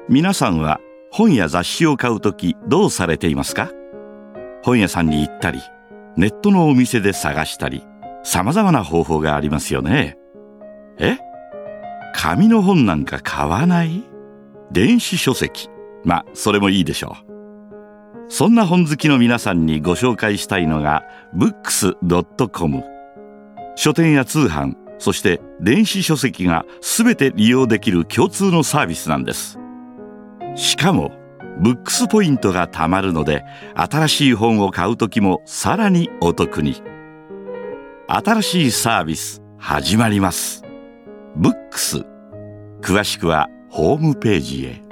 皆さんは本や雑誌を買うときどうされていますか？本屋さんに行ったり、ネットのお店で探したり、様々な方法がありますよね。紙の本なんか買わない？電子書籍。それもいいでしょう。そんな本好きの皆さんにご紹介したいのが books.com。 書店や通販、そして電子書籍がすべて利用できる共通のサービスなんです。しかもブックスポイントが貯まるので、新しい本を買うときもさらにお得に。新しいサービス始まります。ブックス。詳しくはホームページへ。